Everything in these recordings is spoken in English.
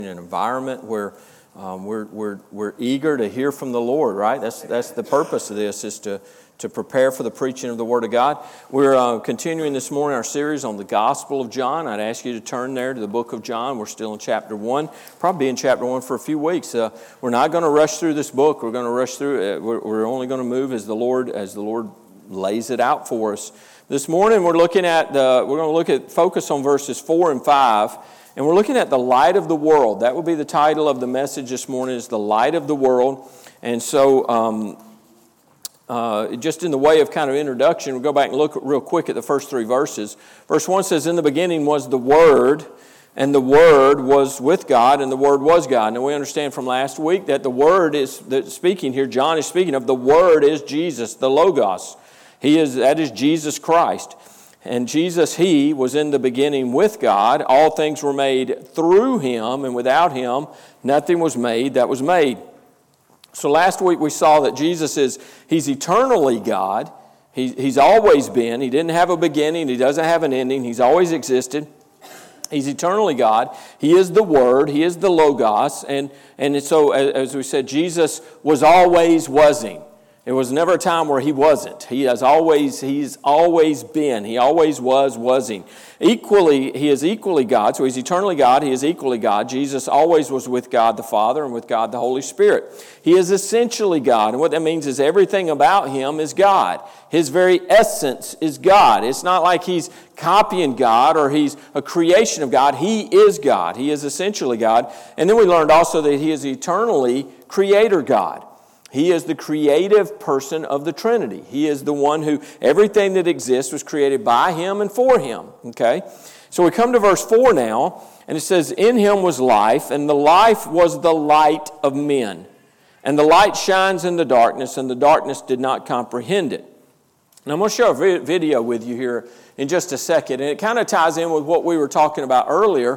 an environment where we're eager to hear from the Lord, right? That's the purpose of this, is to prepare for the preaching of the Word of God. We're continuing this morning our series on the Gospel of John. I'd ask you to turn there to the book of John. We're still in chapter 1, probably in chapter 1 for a few weeks. We're not going to rush through this book. We're going to rush through it. We're only going to move as the Lord lays it out for us. This morning we're going to focus on verses 4 and 5. And we're looking at the light of the world. That will be the title of the message this morning, is the light of the world. And so just in the way of kind of introduction, we'll go back and look real quick at the first three verses. Verse 1 says, "In the beginning was the Word, and the Word was with God, and the Word was God." Now we understand from last week that the Word is speaking here. John is speaking of the Word is Jesus, the Logos. That is Jesus Christ. And Jesus, He was in the beginning with God. All things were made through Him, and without Him, nothing was made that was made. So last week we saw that Jesus He's eternally God. He's always been. He didn't have a beginning. He doesn't have an ending. He's always existed. He's eternally God. He is the Word. He is the Logos. And so, as we said, Jesus was always wasing. There was never a time where He wasn't. He's always been. He always wasing. He is equally God. So He's eternally God. He is equally God. Jesus always was with God the Father and with God the Holy Spirit. He is essentially God. And what that means is everything about Him is God. His very essence is God. It's not like He's copying God or He's a creation of God. He is God. He is essentially God. And then we learned also that He is eternally Creator God. He is the creative person of the Trinity. He is the one who, everything that exists was created by Him and for Him. Okay? So we come to verse 4 now, and it says, "In Him was life, and the life was the light of men. And the light shines in the darkness, and the darkness did not comprehend it." Now I'm going to show a video with you here in just a second, and it kind of ties in with what we were talking about earlier,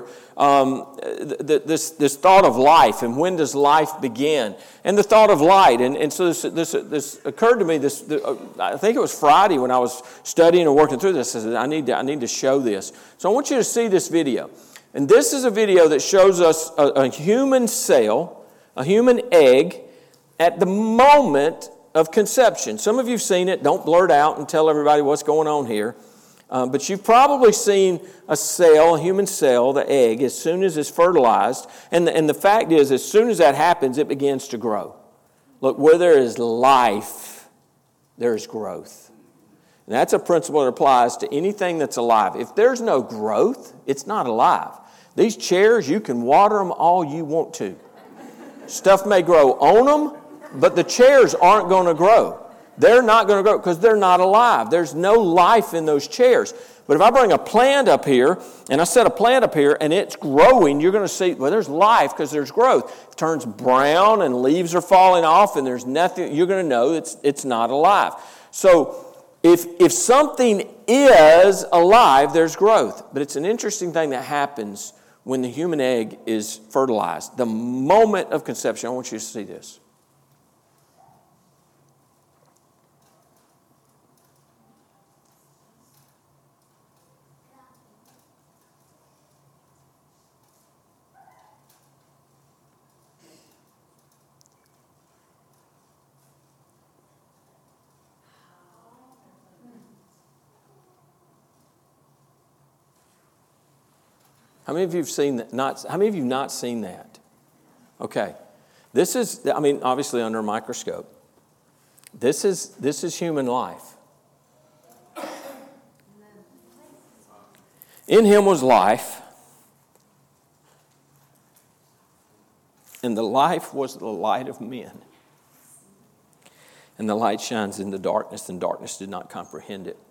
this thought of life, and when does life begin, and the thought of light. And so this occurred to me, I think it was Friday when I was studying and working through this. I said, I need to show this. So I want you to see this video. And this is a video that shows us a human cell, a human egg, at the moment of conception. Some of you have seen it. Don't blurt out and tell everybody what's going on here. But you've probably seen a human cell, the egg, as soon as it's fertilized. And the fact is, as soon as that happens, it begins to grow. Look, where there is life, there is growth. And that's a principle that applies to anything that's alive. If there's no growth, it's not alive. These chairs, you can water them all you want to. Stuff may grow on them, but the chairs aren't going to grow. They're not going to grow because they're not alive. There's no life in those chairs. But if I bring a plant up here, and I set a plant up here, and it's growing, you're going to see, well, there's life because there's growth. It turns brown and leaves are falling off and there's nothing, you're going to know it's not alive. So if something is alive, there's growth. But it's an interesting thing that happens when the human egg is fertilized. The moment of conception, I want you to see this. How many of you have seen that? How many of you have not seen that? Okay. This is, obviously under a microscope. This is human life. In Him was life, and the life was the light of men. And the light shines in the darkness, and darkness did not comprehend it.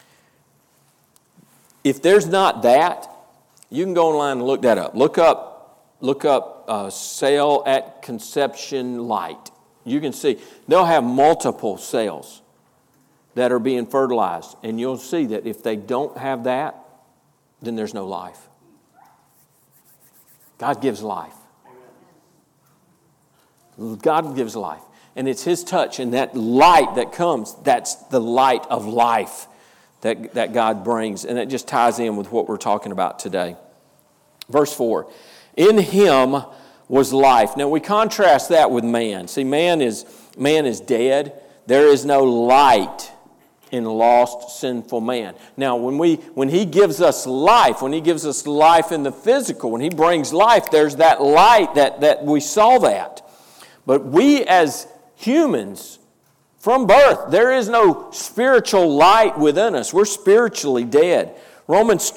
If there's not that, you can go online and look that up. Look up cell at conception light. You can see they'll have multiple cells that are being fertilized. And you'll see that if they don't have that, then there's no life. God gives life. God gives life. And it's His touch and that light that comes, that's the light of life that God brings. And it just ties in with what we're talking about today. Verse 4, In him was life. Now we contrast that with man. See, man is dead. There is no light in lost, sinful man. Now, when he gives us life, when he gives us life in the physical, when he brings life, there's that light that we saw that. But we as humans, from birth, there is no spiritual light within us. We're spiritually dead. Romans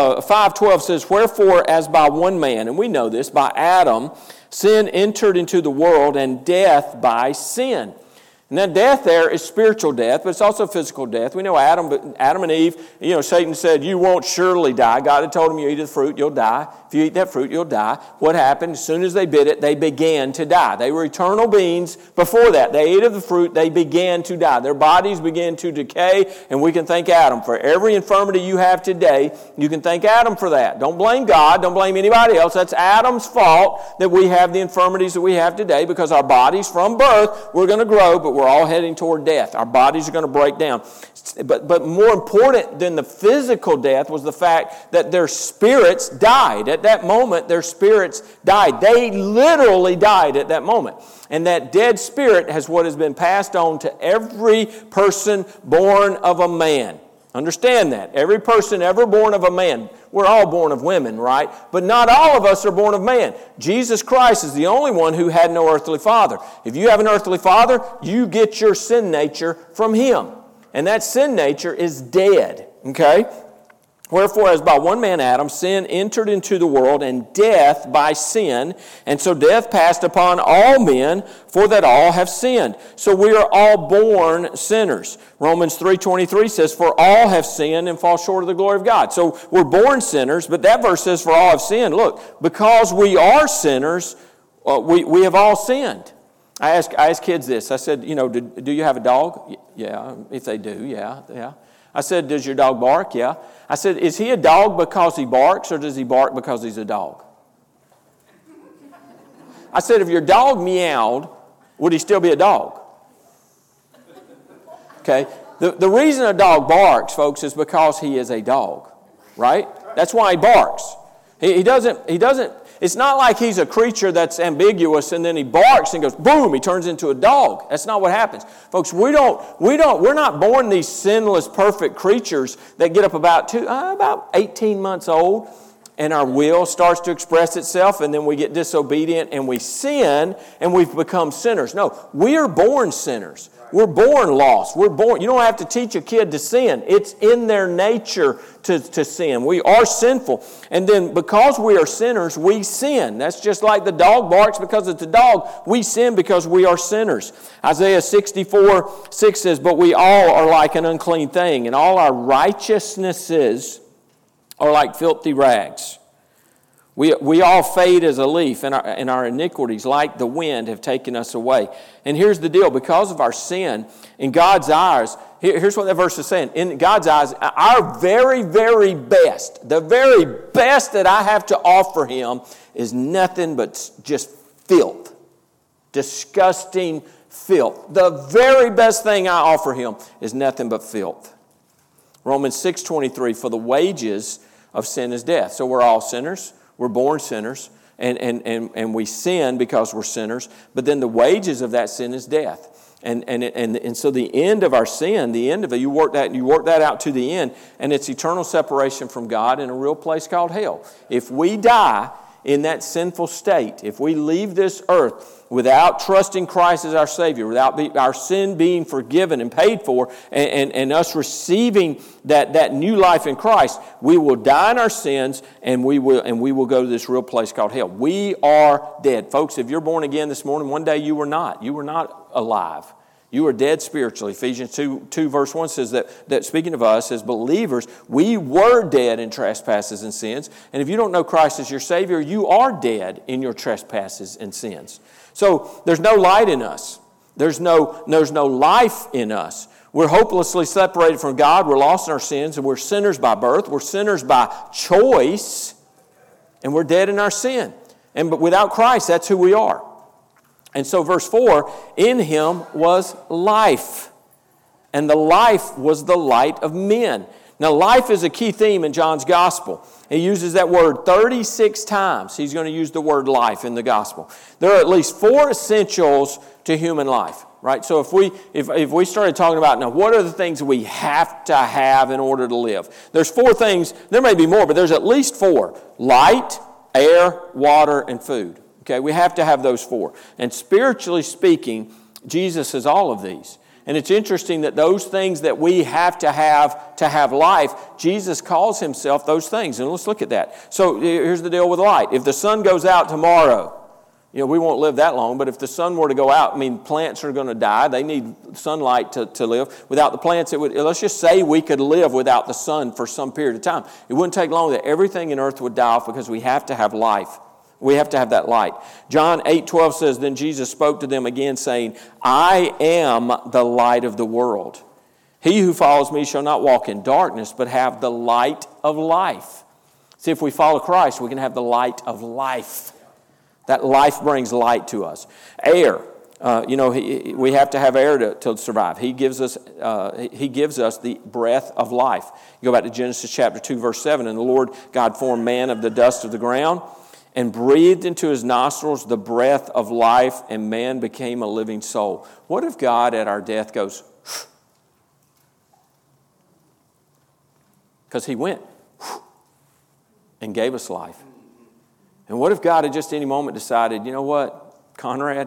5:12 says, "Wherefore, as by one man," and we know this, by Adam, sin entered into the world, and death by sin. And that death there is spiritual death, but it's also physical death. We know Adam and Eve, Satan said, "You won't surely die." God had told them, "You eat of the fruit, you'll die. If you eat that fruit, you'll die." What happened? As soon as they bit it, they began to die. They were eternal beings before that. They ate of the fruit, they began to die. Their bodies began to decay, and we can thank Adam. For every infirmity you have today, you can thank Adam for that. Don't blame God. Don't blame anybody else. That's Adam's fault that we have the infirmities that we have today, because our bodies from birth, we're going to grow, but we're all heading toward death. Our bodies are going to break down. But more important than the physical death was the fact that their spirits died. At that moment, their spirits died. They literally died at that moment. And that dead spirit has been passed on to every person born of a man. Understand that. Every person ever born of a man. We're all born of women, right? But not all of us are born of man. Jesus Christ is the only one who had no earthly father. If you have an earthly father, you get your sin nature from him. And that sin nature is dead. Okay? Wherefore, as by one man Adam, sin entered into the world, and death by sin. And so death passed upon all men, for that all have sinned. So we are all born sinners. Romans 3:23 says, "For all have sinned and fall short of the glory of God." So we're born sinners, but that verse says, "For all have sinned." Look, because we are sinners, we have all sinned. I ask kids this. I said, do you have a dog? Yeah. If they do, yeah. I said, "Does your dog bark?" Yeah. I said, "Is he a dog because he barks, or does he bark because he's a dog?" I said, "If your dog meowed, would he still be a dog?" Okay. The reason a dog barks, folks, is because he is a dog, right? That's why he barks. He doesn't. It's not like he's a creature that's ambiguous and then he barks and goes, boom, he turns into a dog. That's not what happens. Folks, we're not born these sinless, perfect creatures that get up about 18 months old, and our will starts to express itself, and then we get disobedient and we sin and we've become sinners. No, we are born sinners. We're born lost. You don't have to teach a kid to sin. It's in their nature to sin. We are sinful. And then because we are sinners, we sin. That's just like the dog barks because it's a dog. We sin because we are sinners. Isaiah 64:6 says, "But we all are like an unclean thing, and all our righteousnesses are like filthy rags. We all fade as a leaf, and our iniquities, like the wind, have taken us away." And here's the deal. Because of our sin, in God's eyes, here's what that verse is saying. In God's eyes, our very, very best, the very best that I have to offer him is nothing but just filth. Disgusting filth. The very best thing I offer him is nothing but filth. Romans 6:23, "For the wages of sin is death." So we're all sinners. We're born sinners, and we sin because we're sinners. But then the wages of that sin is death. And so the end of our sin, the end of it, you work that out to the end, and it's eternal separation from God in a real place called hell. If we die in that sinful state, if we leave this earth without trusting Christ as our Savior, without our sin being forgiven and paid for, and us receiving that new life in Christ, we will die in our sins, and we will go to this real place called hell. We are dead. Folks, if you're born again this morning, one day you were not. You were not alive. You are dead spiritually. Ephesians 2 verse 1 says that speaking of us as believers, we were dead in trespasses and sins. And if you don't know Christ as your Savior, you are dead in your trespasses and sins. So there's no light in us. There's no life in us. We're hopelessly separated from God. We're lost in our sins, and we're sinners by birth. We're sinners by choice, and we're dead in our sin. But without Christ, that's who we are. And so verse 4, "In him was life, and the life was the light of men." Now, life is a key theme in John's gospel. He uses that word 36 times. He's going to use the word life in the gospel. There are at least 4 essentials to human life, right? So if we started talking about, now, what are the things we have to have in order to live? There's 4 things. There may be more, but there's at least 4. Light, air, water, and food. Okay, we have to have those 4. And spiritually speaking, Jesus is all of these. And it's interesting that those things that we have to have life, Jesus calls himself those things. And let's look at that. So here's the deal with light. If the sun goes out tomorrow, we won't live that long, but if the sun were to go out, plants are going to die. They need sunlight to live. Without the plants, let's just say we could live without the sun for some period of time. It wouldn't take long that everything in earth would die off because we have to have life. We have to have that light. John 8:12 says, then Jesus spoke to them again, saying, I am the light of the world. He who follows me shall not walk in darkness, but have the light of life. See, if we follow Christ, we can have the light of life. That life brings light to us. Air. We have to have air to survive. He gives us the breath of life. You go back to Genesis chapter 2, verse 7, and the Lord God formed man of the dust of the ground, and breathed into his nostrils the breath of life, and man became a living soul. What if God at our death goes, because he went and gave us life. And what if God at just any moment decided, you know what, Conrad,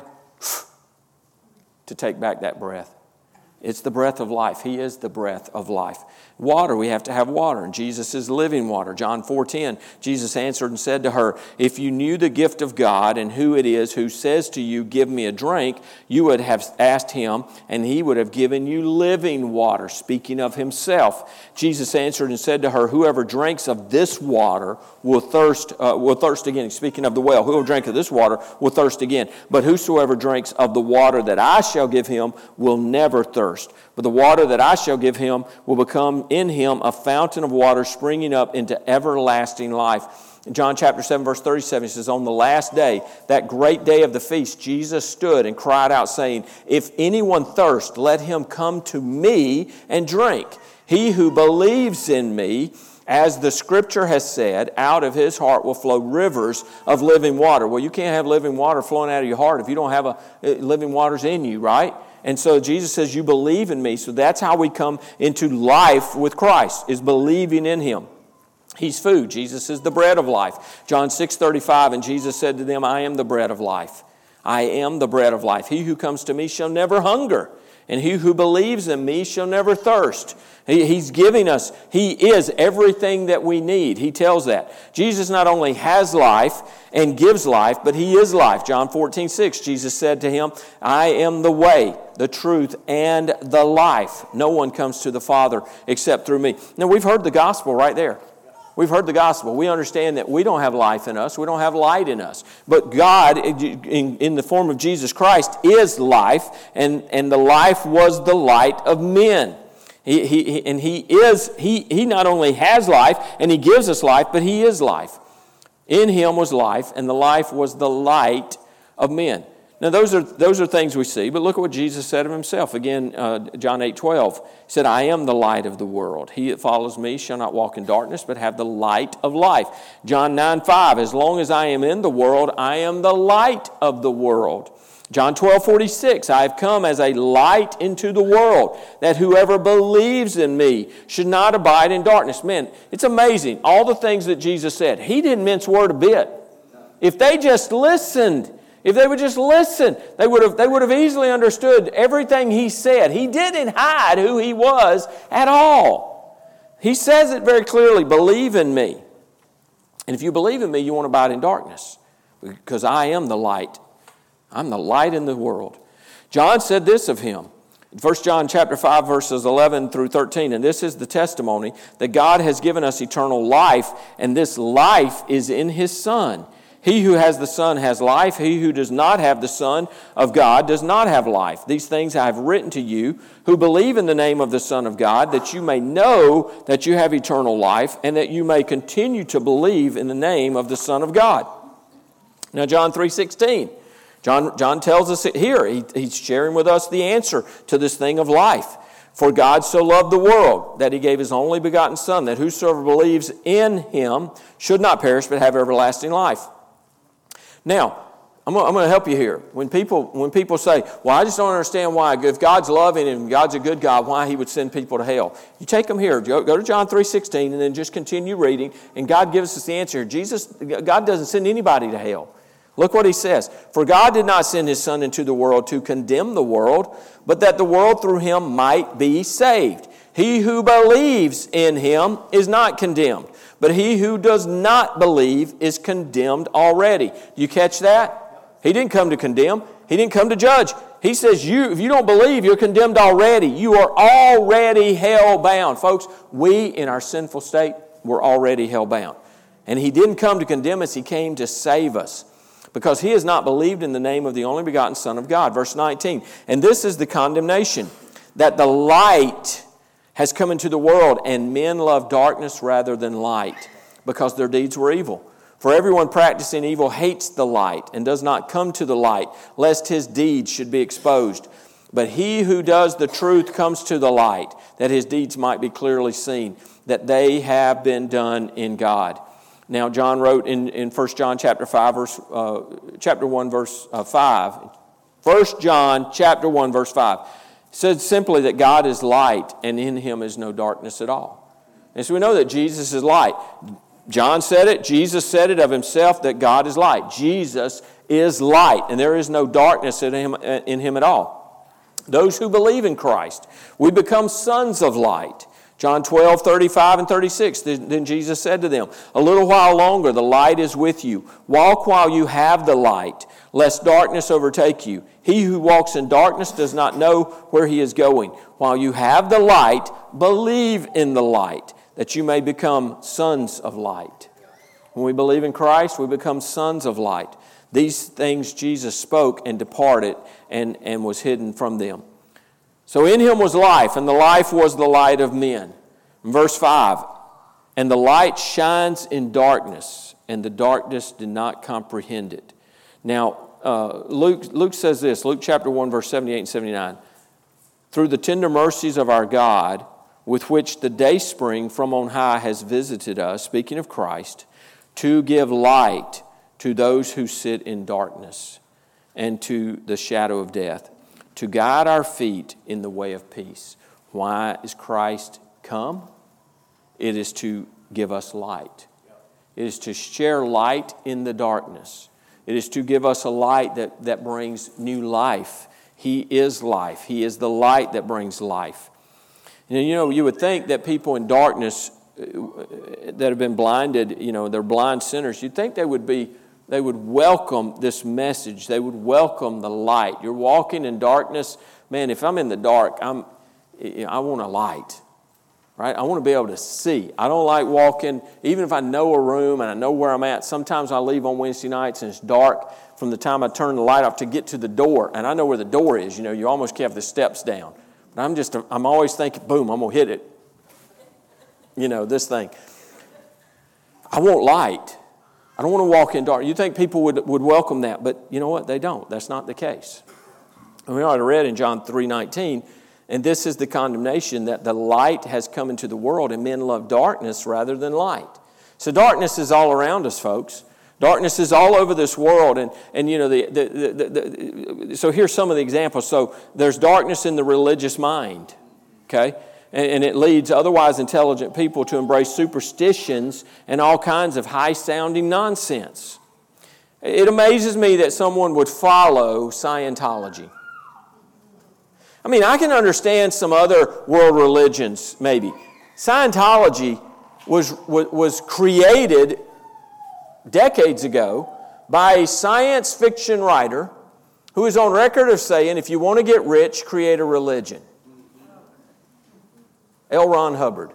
to take back that breath? It's the breath of life. He is the breath of life. Water, we have to have water, and Jesus is living water. John 4:10, Jesus answered and said to her, if you knew the gift of God and who it is who says to you, give me a drink, you would have asked him, and he would have given you living water, speaking of himself. Jesus answered and said to her, whoever drinks of this water will thirst again. Speaking of the well, whoever drinks of this water will thirst again. But whosoever drinks of the water that I shall give him will never thirst. But the water that I shall give him will become in him a fountain of water springing up into everlasting life. In John chapter 7, verse 37, he says, on the last day, that great day of the feast, Jesus stood and cried out, saying, if anyone thirst, let him come to me and drink. He who believes in me, as the scripture has said, out of his heart will flow rivers of living water. Well, you can't have living water flowing out of your heart if you don't have living waters in you, right? And so Jesus says, you believe in me. So that's how we come into life with Christ, is believing in him. He's food. Jesus is the bread of life. John 6:35, and Jesus said to them, I am the bread of life. I am the bread of life. He who comes to me shall never hunger, and he who believes in me shall never thirst. He's giving us, he is everything that we need. He tells that. Jesus not only has life and gives life, but he is life. John 14:6, Jesus said to him, I am the way, the truth, and the life. No one comes to the Father except through me. Now, we've heard the gospel right there. We've heard the gospel. We understand that we don't have life in us. We don't have light in us. But God, in the form of Jesus Christ, is life, and the life was the light of men. He not only has life, and he gives us life, but he is life. In him was life, and the life was the light of men. Now, those are things we see, but look at what Jesus said of himself. Again, John 8:12, he said, I am the light of the world. He that follows me shall not walk in darkness, but have the light of life. John 9:5, as long as I am in the world, I am the light of the world. John 12:46, I have come as a light into the world, that whoever believes in me should not abide in darkness. Man, it's amazing, all the things that Jesus said. He didn't mince word a bit. If they just listened, if they would just listen, they would have easily understood everything he said. He didn't hide who he was at all. He says it very clearly, believe in me. And if you believe in me, you won't abide in darkness, because I am the light. I'm the light in the world. John said this of him. 1 John chapter 5, verses 11 through 13. And this is the testimony that God has given us eternal life, and this life is in his Son. He who has the Son has life. He who does not have the Son of God does not have life. These things I have written to you who believe in the name of the Son of God, that you may know that you have eternal life, and that you may continue to believe in the name of the Son of God. Now, John 3:16. John tells us it here. He's sharing with us the answer to this thing of life. For God so loved the world that he gave his only begotten Son, that whosoever believes in him should not perish but have everlasting life. Now, I'm going to help you here. When people say, well, I just don't understand why, if God's loving and God's a good God, why he would send people to hell. You take them here. Go to John 3:16 and then just continue reading, and God gives us the answer. God doesn't send anybody to hell. Look what he says. For God did not send his Son into the world to condemn the world, but that the world through him might be saved. He who believes in him is not condemned, but he who does not believe is condemned already. Do you catch that? He didn't come to condemn. He didn't come to judge. He says, if you don't believe, you're condemned already. You are already hell-bound. Folks, we in our sinful state were already hell-bound. And he didn't come to condemn us. He came to save us, because he has not believed in the name of the only begotten Son of God. Verse 19, and this is the condemnation, that the light has come into the world, and men love darkness rather than light, because their deeds were evil. For everyone practicing evil hates the light and does not come to the light, lest his deeds should be exposed. But he who does the truth comes to the light, that his deeds might be clearly seen, that they have been done in God. Now, John wrote in 1 John chapter 1, verse 5. 1 John chapter 1, verse 5. Said simply that God is light, and in him is no darkness at all. And so we know that Jesus is light. John said it, Jesus said it of himself, that God is light. Jesus is light, and there is no darkness in him at all. Those who believe in Christ, we become sons of light. John 12, 35 and 36, then Jesus said to them, a little while longer the light is with you. Walk while you have the light, lest darkness overtake you. He who walks in darkness does not know where he is going. While you have the light, believe in the light, that you may become sons of light. When we believe in Christ, we become sons of light. These things Jesus spoke and departed and was hidden from them. So in him was life, and the life was the light of men. Verse 5, and the light shines in darkness, and the darkness did not comprehend it. Now, Luke says this, Luke chapter 1, verse 78 and 79. Through the tender mercies of our God, with which the dayspring from on high has visited us, speaking of Christ, to give light to those who sit in darkness and to the shadow of death, to guide our feet in the way of peace. Why is Christ come? It is to give us light. It is to share light in the darkness. It is to give us a light that brings new life. He is life. He is the light that brings life. And you would think that people in darkness that have been blinded, they're blind sinners, you'd think they would welcome this message. They would welcome the light. You're walking in darkness. Man, if I'm in the dark, I want a light, right? I want to be able to see. I don't like walking, even if I know a room and I know where I'm at. Sometimes I leave on Wednesday nights and it's dark from the time I turn the light off to get to the door. And I know where the door is. You almost have the steps down. But I'm always thinking, boom, I'm going to hit it. This thing. I want light. I don't want to walk in dark. You think people would welcome that, but you know what? They don't. That's not the case. And we already read in John 3:19, and this is the condemnation, that the light has come into the world, and men love darkness rather than light. So darkness is all around us, folks. Darkness is all over this world, and so here's some of the examples. So there's darkness in the religious mind, okay? And it leads otherwise intelligent people to embrace superstitions and all kinds of high-sounding nonsense. It amazes me that someone would follow Scientology. I mean, I can understand some other world religions, maybe. Scientology was created decades ago by a science fiction writer who is on record of saying, if you want to get rich, create a religion. L. Ron Hubbard.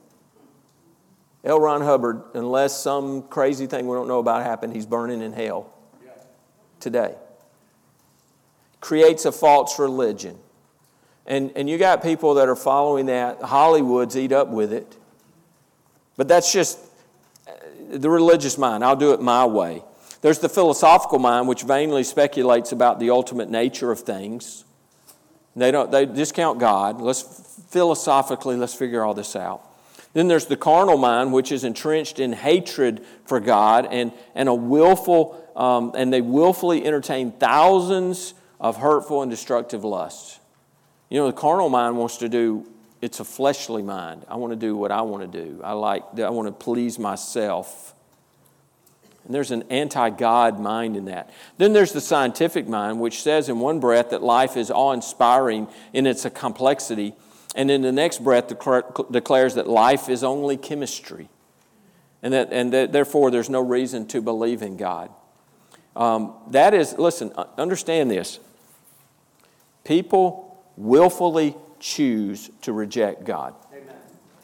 L. Ron Hubbard, unless some crazy thing we don't know about happened, he's burning in hell today. Creates a false religion. And you got people that are following that. Hollywood's eat up with it. But that's just the religious mind. I'll do it my way. There's the philosophical mind, which vainly speculates about the ultimate nature of things. They discount God. Let's philosophically, let's figure all this out. Then there's the carnal mind, which is entrenched in hatred for God and a willful, and they willfully entertain thousands of hurtful and destructive lusts. You know, the carnal mind wants to do, it's a fleshly mind. I want to do what I want to do. I want to please myself. And there's an anti-God mind in that. Then there's the scientific mind, which says in one breath that life is awe-inspiring in its complexity, and in the next breath declares that life is only chemistry, and that therefore there's no reason to believe in God. Listen, understand this. People willfully choose to reject God. Amen.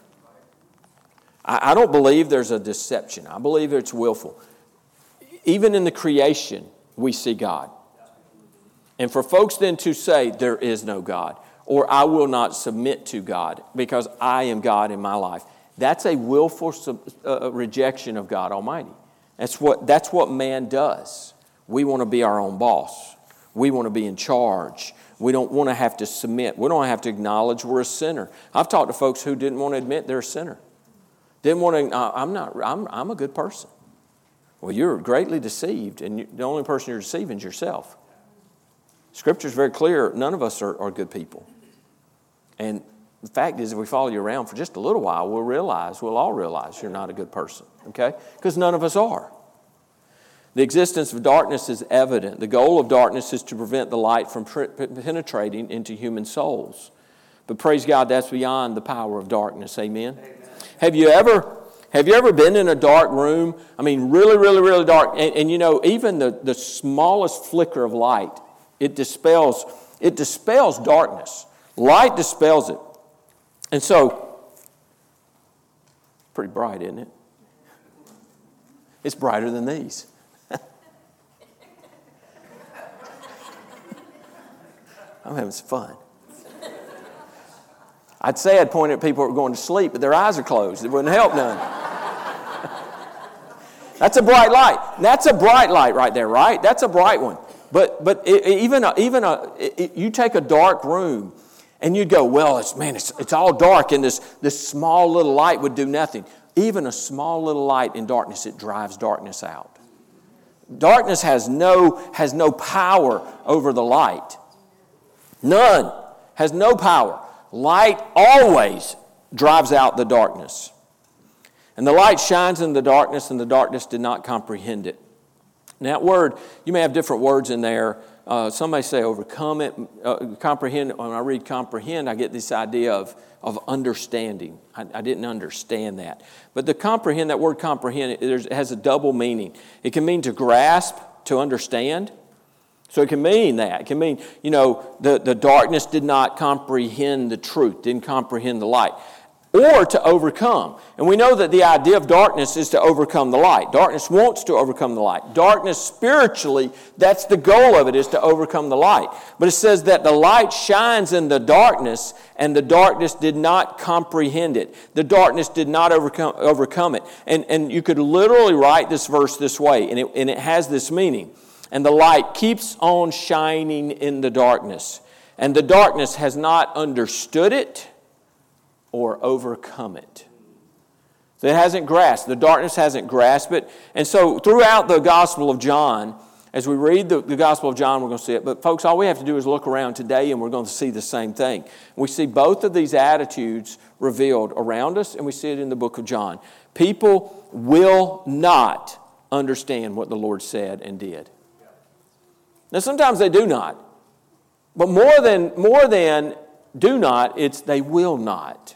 I don't believe there's a deception. I believe it's willful. Even in the creation, we see God. And for folks then to say, there is no God, or I will not submit to God because I am God in my life, that's a willful rejection of God Almighty. That's what man does. We want to be our own boss. We want to be in charge. We don't want to have to submit. We don't have to acknowledge we're a sinner. I've talked to folks who didn't want to admit they're a sinner. Didn't want to, I'm a good person. Well, you're greatly deceived, and the only person you're deceiving is yourself. Scripture is very clear. None of us are good people. And the fact is, if we follow you around for just a little while, we'll all realize you're not a good person, okay? Because none of us are. The existence of darkness is evident. The goal of darkness is to prevent the light from penetrating into human souls. But praise God, that's beyond the power of darkness. Amen? Amen. Have you ever been in a dark room? I mean, really, really, really dark. And you know, even the smallest flicker of light, it dispels darkness. Light dispels it. And so, pretty bright, isn't it? It's brighter than these. I'm having some fun. I'd say I'd point at people who are going to sleep, but their eyes are closed. It wouldn't help none. That's a bright light. That's a bright light right there, right? That's a bright one. But you take a dark room and you'd go, well, it's all dark, and this small little light would do nothing. Even a small little light in darkness, it drives darkness out. Darkness has no power over the light. None. Has no power. Light always drives out the darkness. And the light shines in the darkness, and the darkness did not comprehend it. Now, that word, you may have different words in there. Some may say overcome it, comprehend. When I read comprehend, I get this idea of understanding. I didn't understand that. But that word comprehend, it has a double meaning. It can mean to grasp, to understand. So it can mean that. It can mean, the darkness did not comprehend the truth, didn't comprehend the light. Or to overcome. And we know that the idea of darkness is to overcome the light. Darkness wants to overcome the light. Darkness spiritually, that's the goal of it, is to overcome the light. But it says that the light shines in the darkness, and the darkness did not comprehend it. The darkness did not overcome it. And you could literally write this verse this way, and it has this meaning. And the light keeps on shining in the darkness. And the darkness has not understood it or overcome it. So it hasn't grasped. The darkness hasn't grasped it. And so throughout the Gospel of John, as we read the Gospel of John, we're going to see it. But folks, all we have to do is look around today and we're going to see the same thing. We see both of these attitudes revealed around us, and we see it in the book of John. People will not understand what the Lord said and did. Now, sometimes they do not. But more than do not, it's they will not.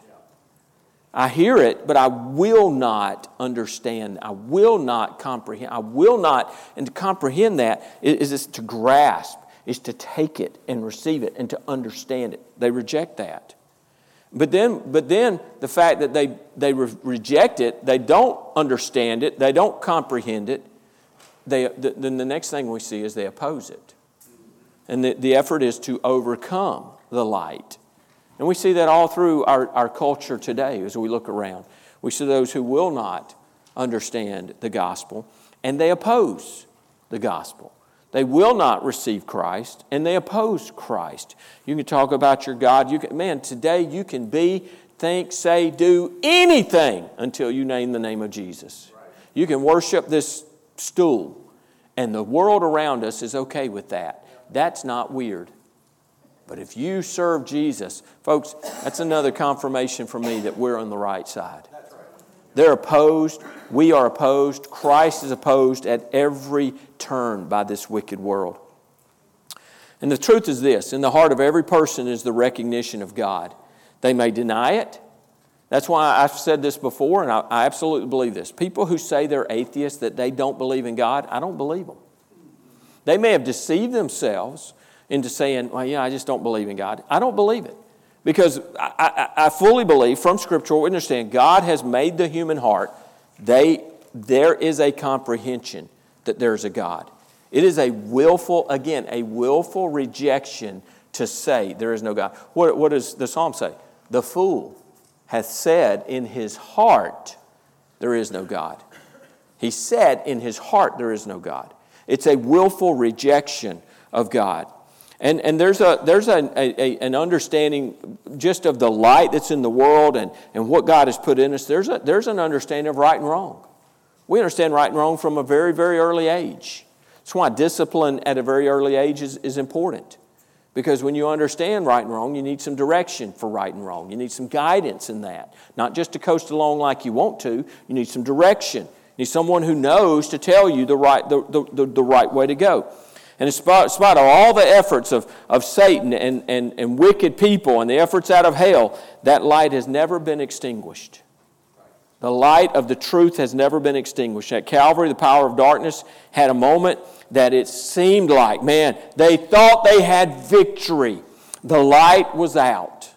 I hear it, but I will not understand. I will not comprehend. I will not. And to comprehend that is to grasp, is to take it and receive it and to understand it. They reject that. But then the fact that they reject it, they don't understand it, they don't comprehend it, then the next thing we see is they oppose it. And the effort is to overcome the light. And we see that all through our culture today as we look around. We see those who will not understand the gospel, and they oppose the gospel. They will not receive Christ, and they oppose Christ. You can talk about your God. Today you can be, think, say, do anything until you name the name of Jesus. You can worship this stool, and the world around us is okay with that. That's not weird. But if you serve Jesus, folks, that's another confirmation for me that we're on the right side. They're opposed. We are opposed. Christ is opposed at every turn by this wicked world. And the truth is this: in the heart of every person is the recognition of God. They may deny it. That's why I've said this before, and I absolutely believe this. People who say they're atheists, that they don't believe in God, I don't believe them. They may have deceived themselves into saying, well, yeah, I just don't believe in God. I don't believe it. Because I fully believe from Scripture, we understand God has made the human heart. There is a comprehension that there's a God. It is a willful rejection to say there is no God. What does the Psalm say? The fool hath said in his heart, there is no God. He said in his heart, there is no God. It's a willful rejection of God. And there's an understanding just of the light that's in the world and what God has put in us. There's an understanding of right and wrong. We understand right and wrong from a very, very early age. That's why discipline at a very early age is important. Because when you understand right and wrong, you need some direction for right and wrong. You need some guidance in that. Not just to coast along like you want to. You need some direction. You need someone who knows to tell you the right way to go. And in spite of all the efforts of Satan and wicked people and the efforts out of hell, that light has never been extinguished. The light of the truth has never been extinguished. At Calvary, the power of darkness had a moment that it seemed like, man, they thought they had victory. The light was out.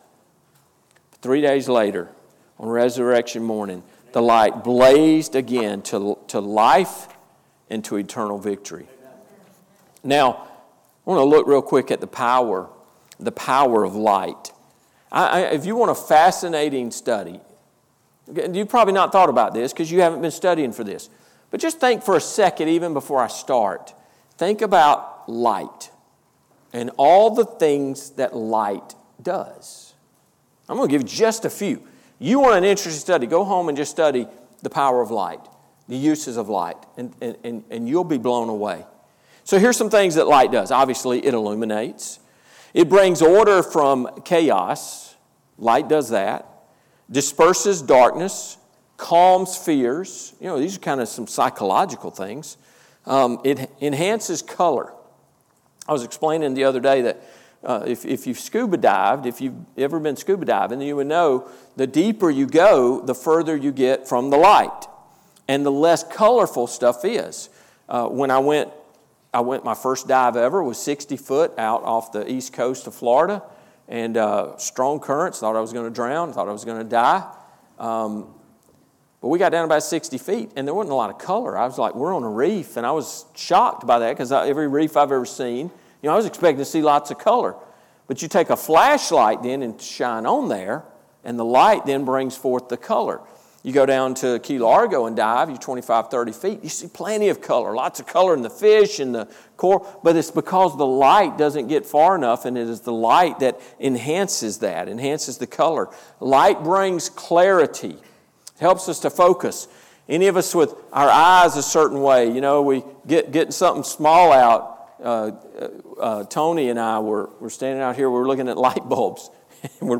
3 days later, on resurrection morning, the light blazed again to life and to eternal victory. Now, I want to look real quick at the power of light. If you want a fascinating study, you've probably not thought about this because you haven't been studying for this. But just think for a second, even before I start. Think about light and all the things that light does. I'm going to give you just a few. You want an interesting study, go home and just study the power of light, the uses of light, and you'll be blown away. So here's some things that light does. Obviously, it illuminates. It brings order from chaos. Light does that. Disperses darkness. Calms fears. These are kind of some psychological things. It enhances color. I was explaining the other day that if you've scuba dived, if you've ever been scuba diving, you would know the deeper you go, the further you get from the light. And the less colorful stuff is. When I went my first dive ever was 60 foot out off the east coast of Florida, and strong currents. Thought I was going to drown. Thought I was going to die. But we got down about 60 feet, and there wasn't a lot of color. I was like, we're on a reef, and I was shocked by that because every reef I've ever seen, I was expecting to see lots of color. But you take a flashlight then and shine on there, and the light then brings forth the color. You go down to Key Largo and dive, you're 25, 30 feet, you see plenty of color, lots of color in the fish and the coral, but it's because the light doesn't get far enough, and it is the light that enhances the color. Light brings clarity. It helps us to focus. Any of us with our eyes a certain way, we getting something small out. Tony and I were standing out here, we were looking at light bulbs, and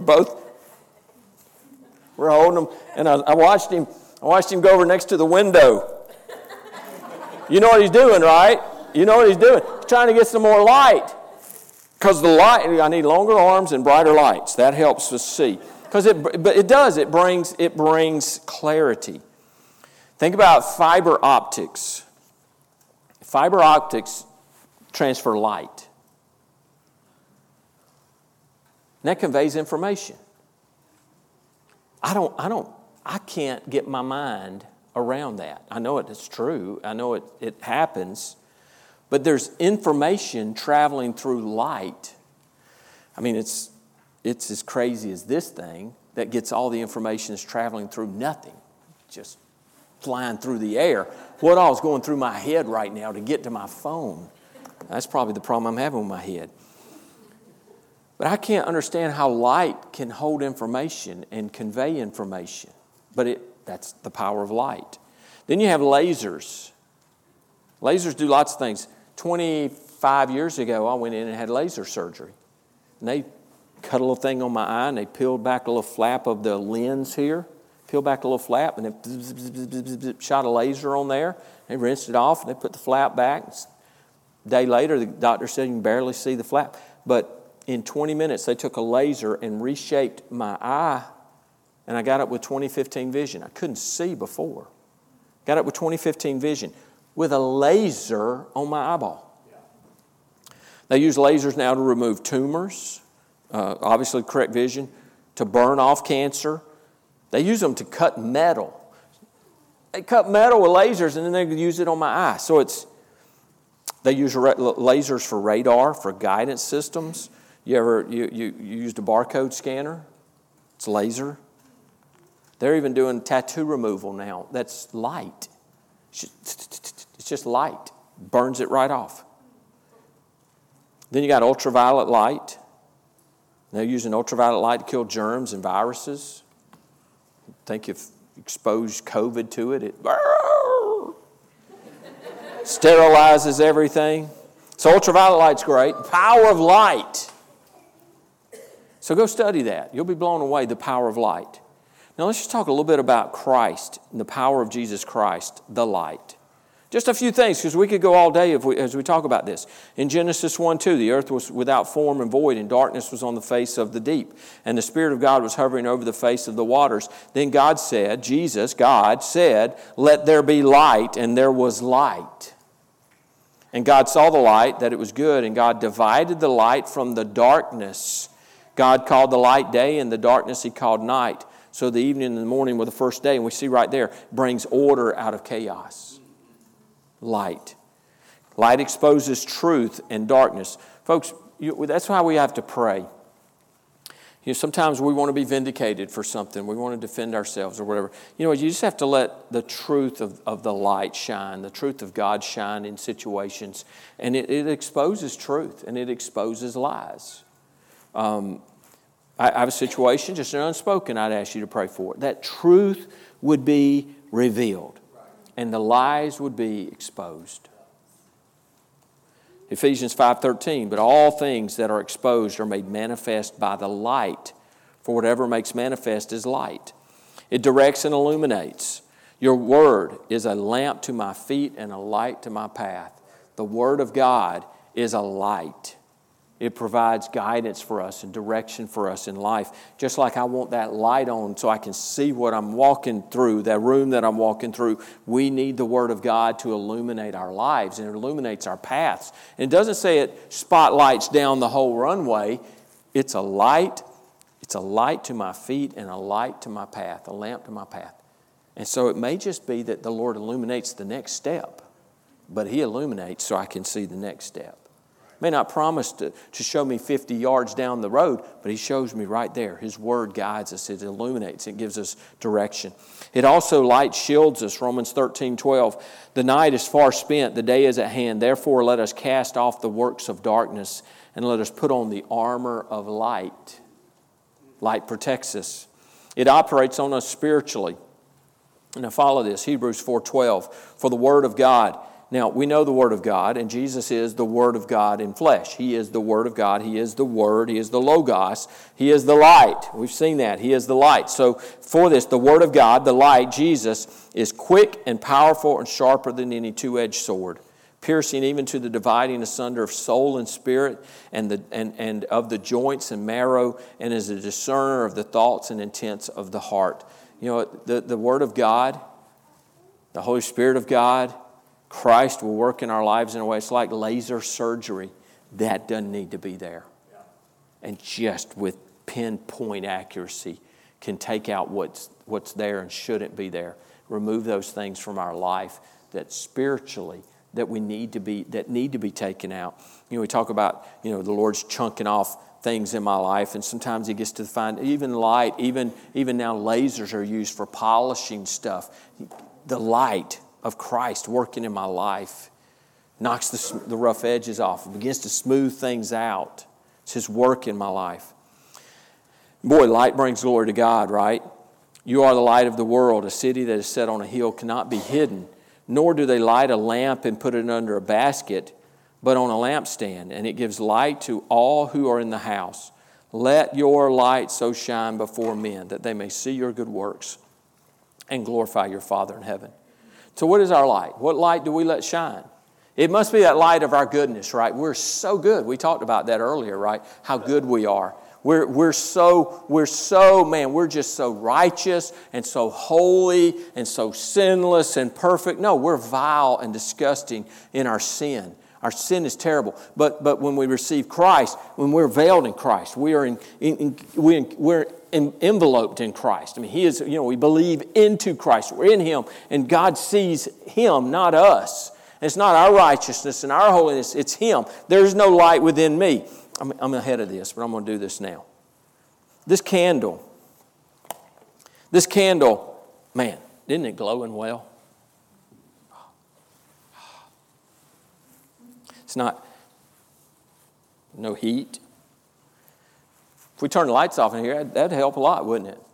we're holding them, and I watched him go over next to the window. You know what he's doing, right? You know what he's doing. He's trying to get some more light. Because the light, I need longer arms and brighter lights. That helps us see. It brings clarity. Think about fiber optics. Fiber optics transfer light. And that conveys information. I can't get my mind around that. I know it's true. I know it happens. But there's information traveling through light. I mean, it's as crazy as this thing that gets all the information that's traveling through nothing, just flying through the air. What all is going through my head right now to get to my phone? That's probably the problem I'm having with my head. But I can't understand how light can hold information and convey information. But that's the power of light. Then you have lasers. Lasers do lots of things. 25 years ago, I went in and had laser surgery. And they cut a little thing on my eye, and they peeled back a little flap of the lens here. Peeled back a little flap, and then shot a laser on there. They rinsed it off, and they put the flap back. A day later, the doctor said you can barely see the flap. But in 20 minutes, they took a laser and reshaped my eye, and I got up with 20/15 vision. I couldn't see before. Got up with 20/15 vision with a laser on my eyeball. They use lasers now to remove tumors, obviously correct vision, to burn off cancer. They use them to cut metal. They cut metal with lasers, and then they use it on my eye. So they use lasers for radar, for guidance systems. You used a barcode scanner? It's laser. They're even doing tattoo removal now. That's light. It's just light. Burns it right off. Then you got ultraviolet light. They're using ultraviolet light to kill germs and viruses. I think if you expose COVID to it, it sterilizes everything. So ultraviolet light's great. Power of light. So go study that. You'll be blown away, the power of light. Now let's just talk a little bit about Christ and the power of Jesus Christ, the light. Just a few things, because we could go all day as we talk about this. In Genesis 1:2, the earth was without form and void, and darkness was on the face of the deep. And the Spirit of God was hovering over the face of the waters. Then God said, God said, let there be light, and there was light. And God saw the light, that it was good, and God divided the light from the darkness. God called the light day, and the darkness He called night. So the evening and the morning were the first day, and we see right there, brings order out of chaos. Light. Light exposes truth and darkness. Folks, that's why we have to pray. Sometimes we want to be vindicated for something. We want to defend ourselves or whatever. You just have to let the truth of the light shine, the truth of God shine in situations. And it exposes truth and it exposes lies. I have a situation, just an unspoken, I'd ask you to pray for it. That truth would be revealed and the lies would be exposed. Ephesians 5:13, but all things that are exposed are made manifest by the light, for whatever makes manifest is light. It directs and illuminates. Your word is a lamp to my feet and a light to my path. The word of God is a light. It provides guidance for us and direction for us in life. Just like I want that light on so I can see what I'm walking through, that room that I'm walking through, we need the Word of God to illuminate our lives, and it illuminates our paths. And it doesn't say it spotlights down the whole runway. It's a light. It's a light to my feet and a light to my path, a lamp to my path. And so it may just be that the Lord illuminates the next step, but He illuminates so I can see the next step. May not promise to show me 50 yards down the road, but He shows me right there. His Word guides us. It illuminates. It gives us direction. It also, light shields us. Romans 13:12. The night is far spent. The day is at hand. Therefore, let us cast off the works of darkness and let us put on the armor of light. Light protects us. It operates on us spiritually. And now follow this, Hebrews 4:12. For the Word of God. Now, we know the Word of God, and Jesus is the Word of God in flesh. He is the Word of God. He is the Word. He is the Logos. He is the light. We've seen that. He is the light. So, for this, the Word of God, the light, Jesus, is quick and powerful and sharper than any two-edged sword, piercing even to the dividing asunder of soul and spirit and of the joints and marrow, and is a discerner of the thoughts and intents of the heart. The Word of God, the Holy Spirit of God, Christ will work in our lives in a way. It's like laser surgery. That doesn't need to be there. And just with pinpoint accuracy can take out what's there and shouldn't be there. Remove those things from our life that spiritually that need to be taken out. We talk about, the Lord's chunking off things in my life, and sometimes He gets to find even light, even now lasers are used for polishing stuff. The light of Christ working in my life knocks the rough edges off, begins to smooth things out. It's His work in my life. Boy, light brings glory to God, right? You are the light of the world. A city that is set on a hill cannot be hidden, nor do they light a lamp and put it under a basket, but on a lampstand, and it gives light to all who are in the house. Let your light so shine before men that they may see your good works and glorify your Father in heaven. So what is our light? What light do we let shine? It must be that light of our goodness, right? We're so good. We talked about that earlier, right? How good we are. We're just so righteous and so holy and so sinless and perfect. No, we're vile and disgusting in our sin. Our sin is terrible. But when we receive Christ, when we're veiled in Christ, we're enveloped in Christ. I mean, He is, we believe into Christ. We're in Him, and God sees Him, not us. It's not our righteousness and our holiness, it's Him. There's no light within me. I'm ahead of this, but I'm going to do this now. This candle, man, isn't it glowing well? It's not, no heat. If we turn the lights off in here, that'd help a lot, wouldn't it?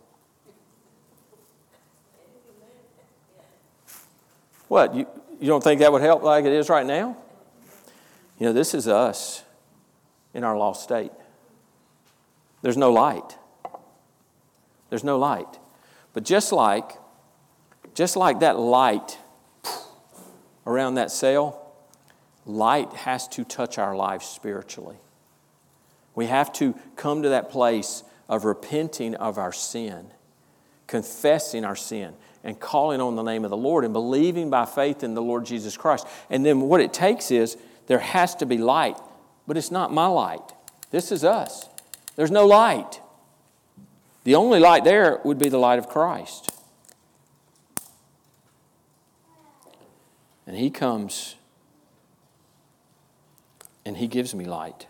What, you don't think that would help like it is right now? This is us in our lost state. There's no light. There's no light. But just like that light around that sail, light has to touch our lives spiritually. We have to come to that place of repenting of our sin, confessing our sin, and calling on the name of the Lord and believing by faith in the Lord Jesus Christ. And then what it takes is there has to be light, but it's not my light. This is us. There's no light. The only light there would be the light of Christ. And He comes and He gives me light.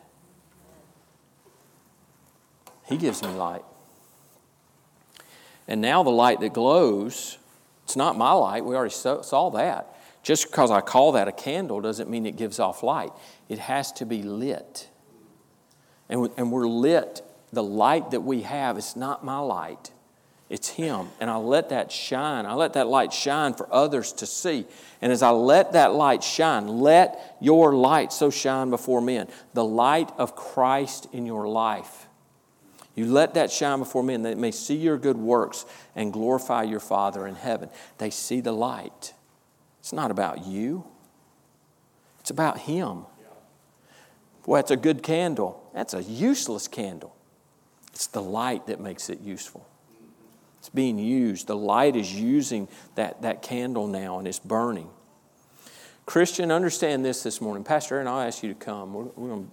He gives me light. And now the light that glows, it's not my light. We already saw that. Just because I call that a candle doesn't mean it gives off light. It has to be lit. And we're lit. The light that we have, it's not my light. It's Him. And I let that shine. I let that light shine for others to see. And as I let that light shine, let your light so shine before men. The light of Christ in your life. You let that shine before men, that they may see your good works and glorify your Father in heaven. They see the light. It's not about you. It's about Him. Boy, that's a good candle. That's a useless candle. It's the light that makes it useful. It's being used. The light is using that candle now, and it's burning. Christian, understand this morning. Pastor Aaron, I'll ask you to come. We're going to...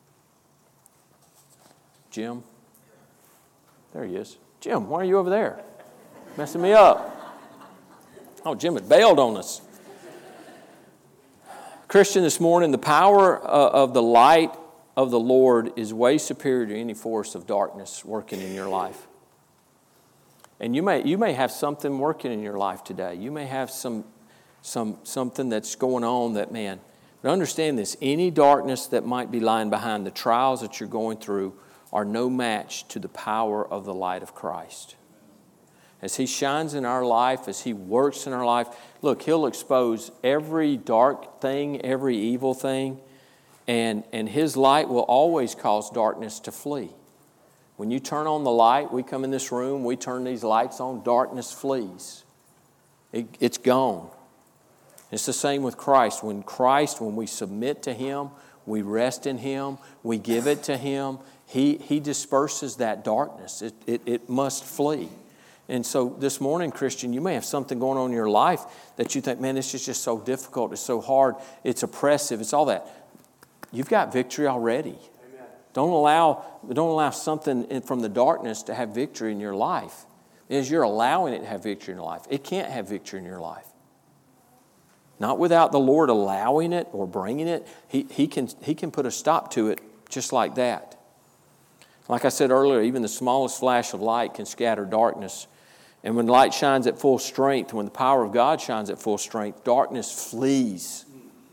Jim? There he is. Jim, why are you over there? Messing me up. Oh, Jim had bailed on us. Christian, this morning, the power of the light of the Lord is way superior to any force of darkness working in your life. And you may have something working in your life today. You may have something that's going on that, man. But understand this, any darkness that might be lying behind the trials that you're going through are no match to the power of the light of Christ. As He shines in our life, as He works in our life, look, He'll expose every dark thing, every evil thing, and His light will always cause darkness to flee. When you turn on the light, we come in this room, we turn these lights on, darkness flees. It's gone. It's the same with Christ. When we submit to Him, we rest in Him, we give it to Him, He disperses that darkness. It must flee. And so this morning, Christian, you may have something going on in your life that you think, man, this is just so difficult, it's so hard, it's oppressive, it's all that. You've got victory already. Amen. Don't allow something from the darkness to have victory in your life. As you're allowing it to have victory in your life, it can't have victory in your life. Not without the Lord allowing it or bringing it. He can put a stop to it just like that. Like I said earlier, even the smallest flash of light can scatter darkness. And when light shines at full strength, when the power of God shines at full strength, darkness flees.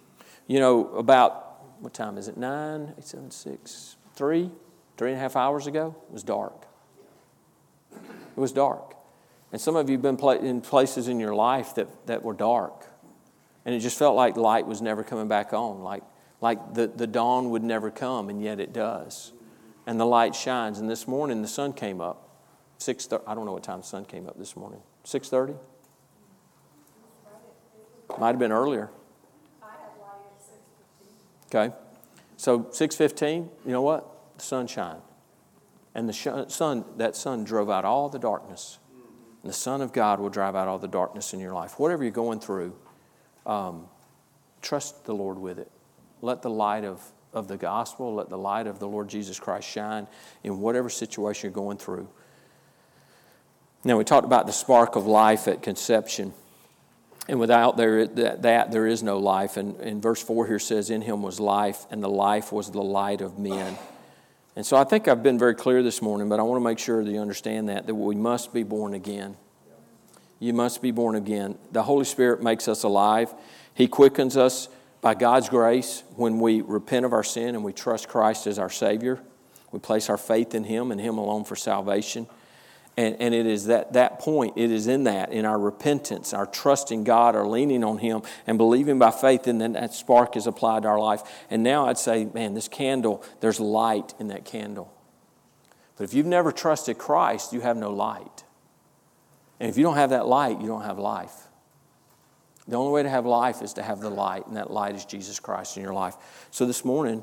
You know, about, what time is it, 9, 8, 7, 6, 3.5 hours ago, it was dark. It was dark. And some of you have been in places in your life that were dark. And it just felt like light was never coming back on, like the dawn would never come, and yet it does. And the light shines. And this morning the sun came up. 6:30. I don't know what time the sun came up this morning. 6:30? Might have been earlier. Okay. So 6:15, you know what? The sun shined. And that sun drove out all the darkness. And the Son of God will drive out all the darkness in your life. Whatever you're going through, trust the Lord with it. Let the light of the gospel, let the light of the Lord Jesus Christ shine in whatever situation you're going through. Now, we talked about the spark of life at conception. And without there is no life. And in verse 4 here says, in him was life, and the life was the light of men. And so I think I've been very clear this morning, but I want to make sure that you understand that we must be born again. You must be born again. The Holy Spirit makes us alive. He quickens us by God's grace when we repent of our sin and we trust Christ as our Savior. We place our faith in Him and Him alone for salvation. And it is that point, it is in our repentance, our trusting God, our leaning on Him, and believing by faith, and then that spark is applied to our life. And now I'd say, man, this candle, there's light in that candle. But if you've never trusted Christ, you have no light. And if you don't have that light, you don't have life. The only way to have life is to have the light, and that light is Jesus Christ in your life. So this morning,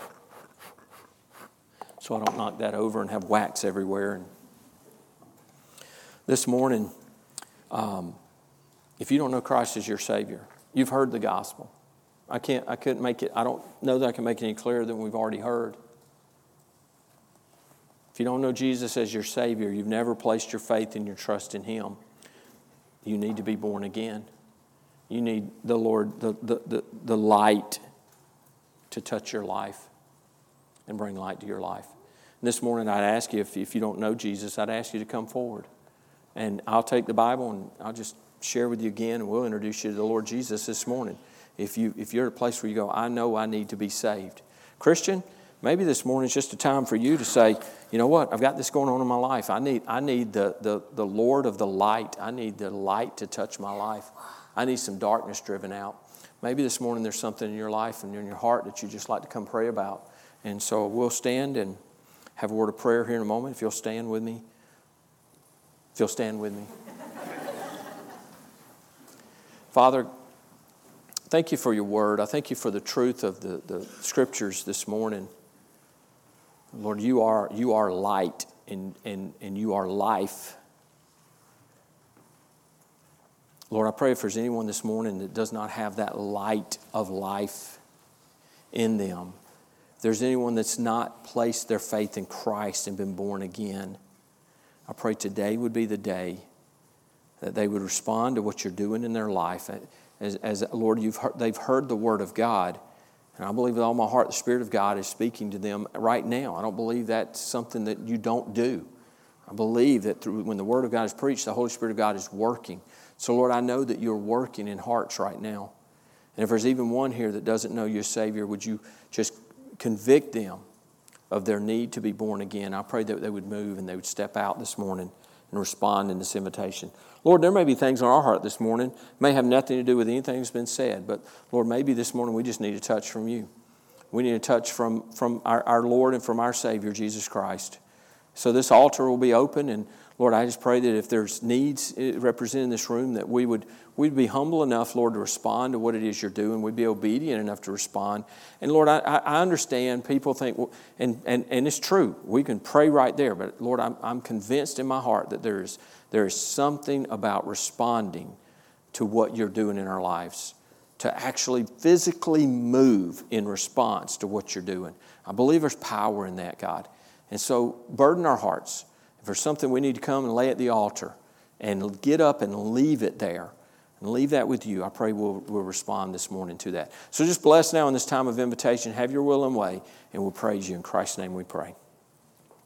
so I don't knock that over and have wax everywhere. This morning, if you don't know Christ as your Savior, you've heard the gospel. I couldn't make it, I don't know that I can make it any clearer than we've already heard. If you don't know Jesus as your Savior, you've never placed your faith and your trust in Him, you need to be born again. You need the Lord, the light to touch your life and bring light to your life. And this morning I'd ask you, if you don't know Jesus, I'd ask you to come forward. And I'll take the Bible and I'll just share with you again, and we'll introduce you to the Lord Jesus this morning. If you're at a place where you go, I know I need to be saved. Christian, maybe this morning is just a time for you to say, you know what, I've got this going on in my life. I need the Lord of the light. I need the light to touch my life. I need some darkness driven out. Maybe this morning there's something in your life and in your heart that you just like to come pray about. And so we'll stand and have a word of prayer here in a moment. If you'll stand with me. Father, thank you for your word. I thank you for the truth of the scriptures this morning. Lord, you are light and you are life. Lord, I pray if there's anyone this morning that does not have that light of life in them, if there's anyone that's not placed their faith in Christ and been born again, I pray today would be the day that they would respond to what you're doing in their life. As Lord, they've heard the word of God, and I believe with all my heart the Spirit of God is speaking to them right now. I don't believe that's something that you don't do. I believe that when the word of God is preached, the Holy Spirit of God is working. So Lord, I know that you're working in hearts right now. And if there's even one here that doesn't know your Savior, would you just convict them of their need to be born again? I pray that they would move and they would step out this morning and respond in this invitation. Lord, there may be things on our heart this morning, may have nothing to do with anything that's been said, but Lord, maybe this morning we just need a touch from you. We need a touch from our Lord and from our Savior, Jesus Christ. So this altar will be open, and Lord, I just pray that if there's needs represented in this room, that we'd be humble enough, Lord, to respond to what it is you're doing. We'd be obedient enough to respond. And Lord, I understand people think, well, and it's true, we can pray right there, but Lord, I'm convinced in my heart that there is something about responding to what you're doing in our lives, to actually physically move in response to what you're doing. I believe there's power in that, God. And so burden our hearts. If there's something we need to come and lay at the altar and get up and leave it there and leave that with you, I pray we'll respond this morning to that. So just bless now in this time of invitation. Have your will and way, and we'll praise you. In Christ's name we pray.